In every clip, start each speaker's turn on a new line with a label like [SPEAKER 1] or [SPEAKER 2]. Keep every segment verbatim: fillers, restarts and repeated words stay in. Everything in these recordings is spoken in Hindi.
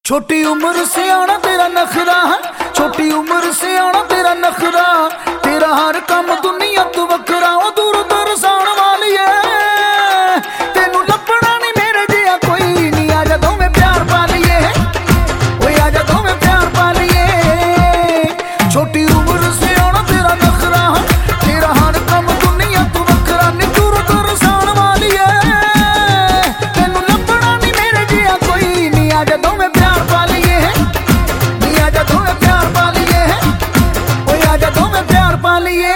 [SPEAKER 1] छोटी उम्र से आना तेरा नखरा है, छोटी उम्र से आना तेरा नखरा, तेरा हर काम दुनिया तू वखरा, ओ दूर दरसान वाली है, तेनू लपड़ा नहीं मेरे जिया कोई नहीं, आजा दो में प्यार पा लिए, ओए आजा दो में प्यार पा लिए। छोटी उम्र से आना तेरा नखरा है, तेरा हर काम दुनिया तू वखरा, नी दूर दरसान वाली है, तेनू लपड़ा नहीं मेरे जिया कोई नहीं, आजा दो में प्यार पा लिए, नी आजा दो में प्यार पा लिए, ओए आजा दो में प्यार पा लिए।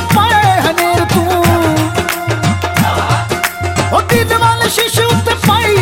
[SPEAKER 1] शीशे उत्ते पाई